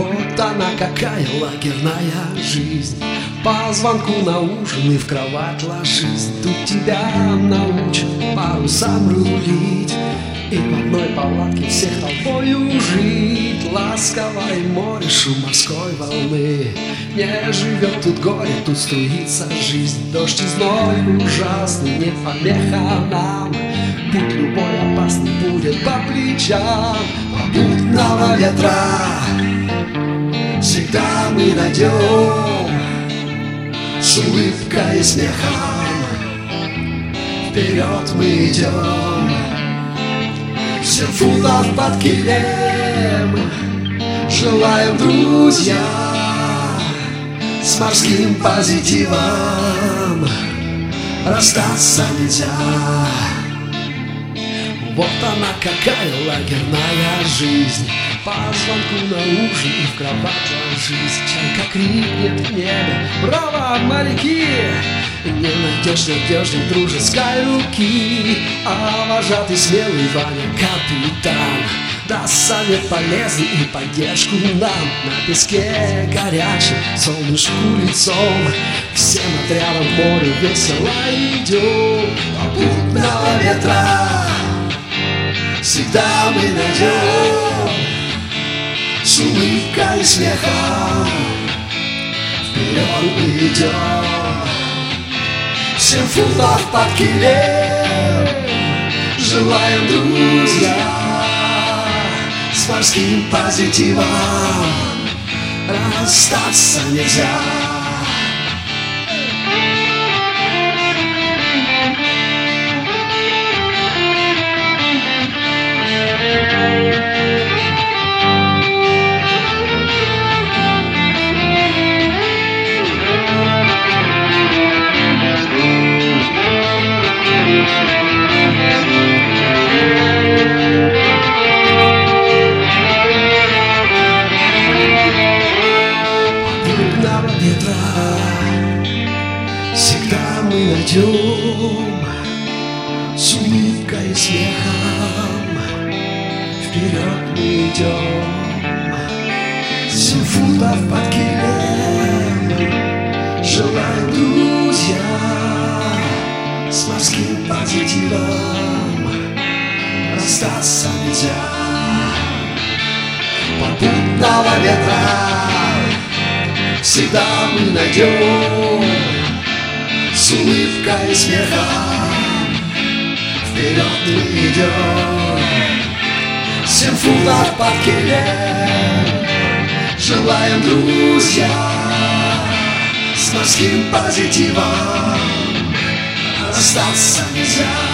Вот она какая лагерная жизнь. По звонку на ужин и в кровать ложись. Тут тебя научат парусам рулить и в одной палатке всех толпою жить. Ласковое море, шум морской волны. Не живет тут горе, тут струится жизнь. Дождь и зной ужасный, не помеха нам. Путь любой опасный будет по плечам. Попутного ветра всегда мы найдем. С улыбкой и смехом вперед мы идем. 7 футов под килем желаем, друзья, с морским позитивом расстаться нельзя. Вот она какая лагерная жизнь. По звонку на ужин и в кровать ложись. Чайка крикнет в небе: браво, моряки! Не найдешь надежней дружеской руки. А вожатый смелый Ваня капитан даст совет полезный и поддержку нам. На песке горячим, солнышку лицом, всем отрядом в море весело идем. Попутного ветра всегда мы найдем. С улыбкой и смехом вперед мы идем. 7 футов под килем желаем, друзья, с морским позитивом расстаться нельзя. Ветра всегда мы найдем. С улыбкой и смехом вперед мы идем. 7 футов под килем желаем, друзья, с морским позитивом расстаться нельзя. Попутного ветра всегда мы найдем. С улыбкой и смехом вперед мы идем. 7 футов под килем желаем, друзья, с морским позитивом расстаться нельзя.